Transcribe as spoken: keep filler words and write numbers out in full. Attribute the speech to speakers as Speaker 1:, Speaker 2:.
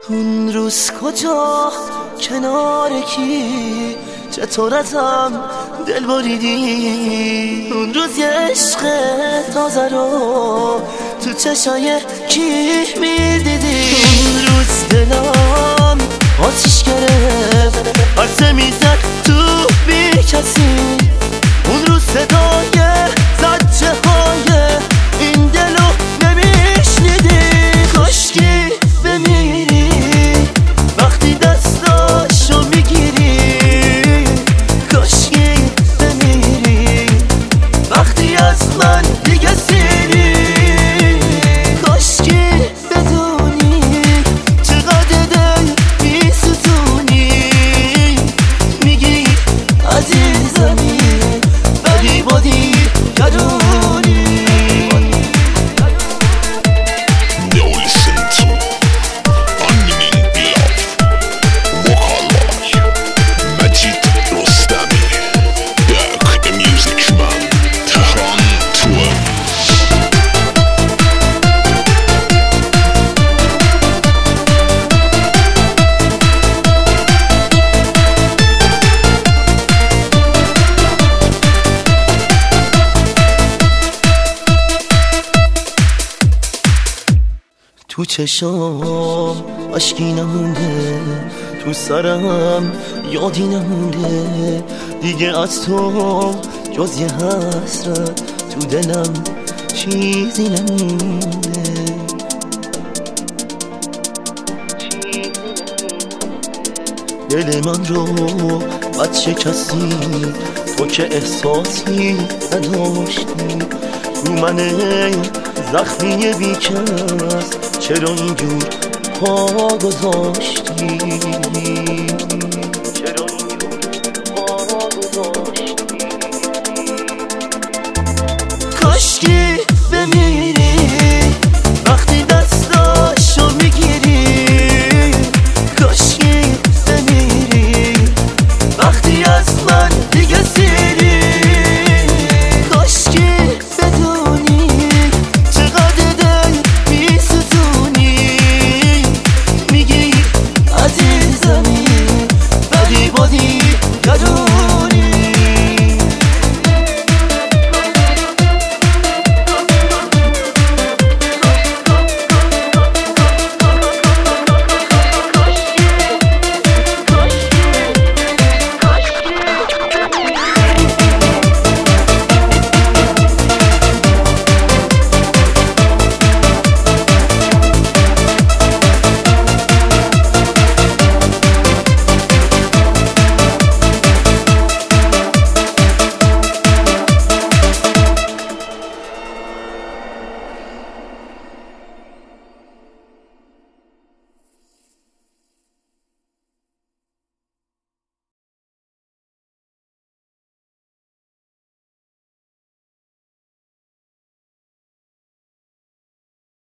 Speaker 1: اون روز کجا کنار کی چطور ازم دل بریدی؟ اون روز یه عشق تازه رو تو چشای کی میدیدی؟ اون روز دلم آتیش گرفت عرصه میزد تو بی کسی. اون روز صدای زجه های این دلو نمیشنیدی. کاشکی بمیری وقتی دستاشو میگیری، کاشکی بمیری وقتی از من دیگه سیری. کاشکی بدونی چقدر دل میسوزونی، میگی عزیزمی ولی بادی گرونی. تو چشام اشکی نمونده، تو سرم یادی نمونده دیگه از تو جز یه حسرت تو دلم چیزی نمونده. دل من رو بد شکستی تو که احساسی نداشتی. رو من زخمی بیکس چرا اینجور پا گذاشتی؟